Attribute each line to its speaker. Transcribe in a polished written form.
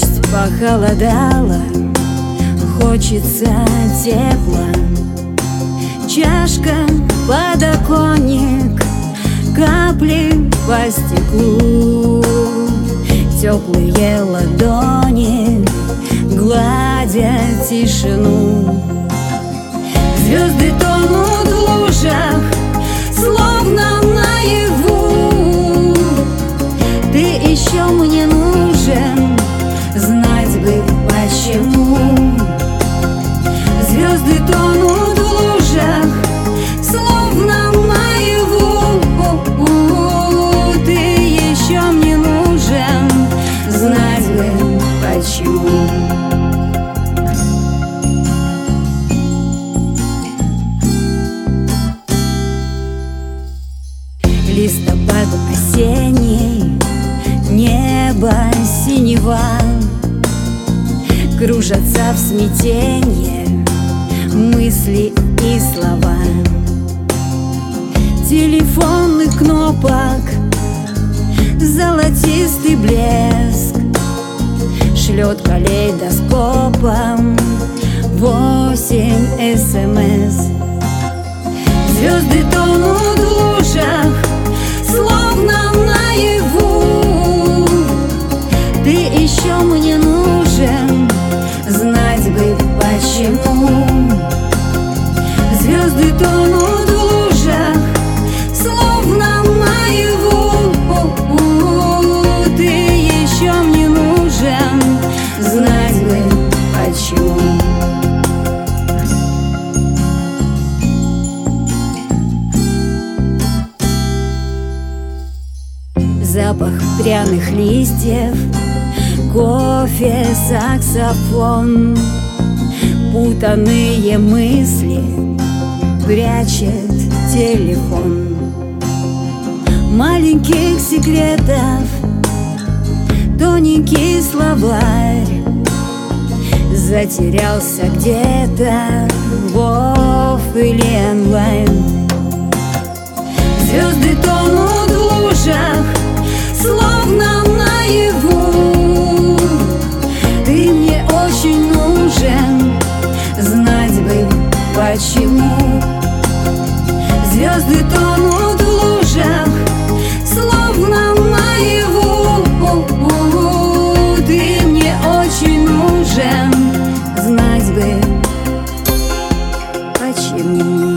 Speaker 1: Пусть похолодало, хочется тепла. Чашка, подоконник, капли по стеклу. Теплые ладони гладят тишину. Звезды тонут в лужах, словно наяву. Ты еще мне нужен, знать бы почему. Звезды тонут в лужах, словно наяву. Ты еще мне нужен, знать бы почему. Листопад осенний, небо синева, кружатся в смятенье мысли и слова. Телефонных кнопок золотистый блеск шлет калейдоскопом 8 СМС. Звезды тонут в лужах, словно наяву. Ты еще мне нужен, знать бы почему. Звезды тонут в лужах, словно наяву. Ты еще мне нужен, знать бы почему. Запах пряных листьев, кофе, саксофон. Путанные мысли прячет телефон. Маленьких секретов тоненький словарь затерялся где-то в офф или онлайн. Звезды тонут в лужах, словно наяву. Ты мне очень нужен, знать бы почему. Звезды тонут в лужах, словно наяву. Ты мне очень нужен, знать бы почему.